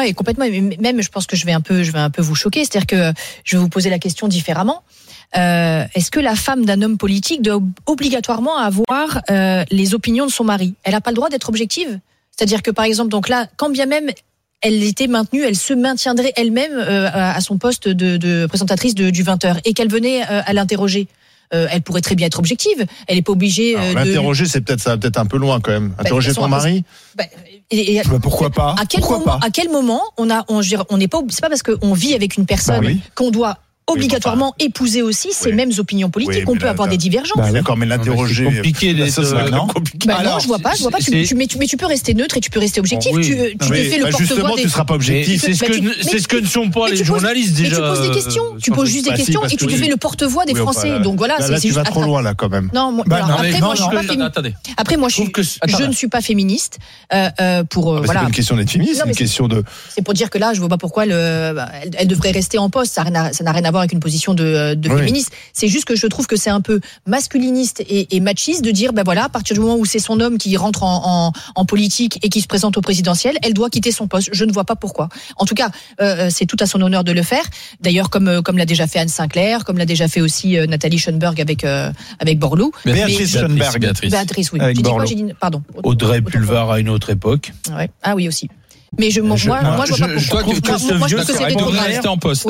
Ouais, complètement. Même, je pense que je vais un peu vous choquer. C'est-à-dire que je vais vous poser la question différemment. Est-ce que la femme d'un homme politique doit obligatoirement avoir les opinions de son mari ? Elle n'a pas le droit d'être objective ? C'est-à-dire que, par exemple, donc là, quand bien même elle était maintenue, elle se maintiendrait elle-même à son poste de présentatrice du 20h et qu'elle venait à l'interroger. Elle pourrait très bien être objective. Elle n'est pas obligée. L'interroger, ça va peut-être un peu loin quand même. Interroger son mari. Pourquoi pas ? À quel moment on n'est pas. C'est pas parce qu'on vit avec une personne qu'on doit obligatoirement épouser aussi ces mêmes opinions politiques. On peut avoir des divergences. D'accord, mais l'interroger. C'est compliqué non, je vois pas. Mais tu peux rester neutre et tu peux rester objectif. Tu te fais le porte-voix. Justement, tu seras pas objectif. C'est ce que ne sont pas les journalistes déjà. Tu poses des questions. Tu poses juste des questions et tu te fais le porte-voix des Français. Donc voilà, là tu vas trop loin là quand même. Non, après moi je ne suis pas féministe. C'est pas une question d'être féministe, c'est une question de. C'est pour dire que là, je vois pas pourquoi elle devrait rester en poste. Ça n'a rien à voir avec une position de féministe. C'est juste que je trouve que c'est un peu masculiniste et machiste de dire à partir du moment où c'est son homme qui rentre en politique et qui se présente au présidentiel, elle doit quitter son poste. Je ne vois pas pourquoi. En tout cas, c'est tout à son honneur de le faire. D'ailleurs, comme l'a déjà fait Anne Sinclair, comme l'a déjà fait aussi Nathalie Schoenberg avec Borloo. Béatrice Schoenberg. Béatrice, oui. Avec Borloo. Pardon. Audrey Pulvar à une autre époque. Ouais. Ah oui aussi. Mais moi je vois pas pourquoi. Moi je trouve que c'était trop tard. Rester en poste.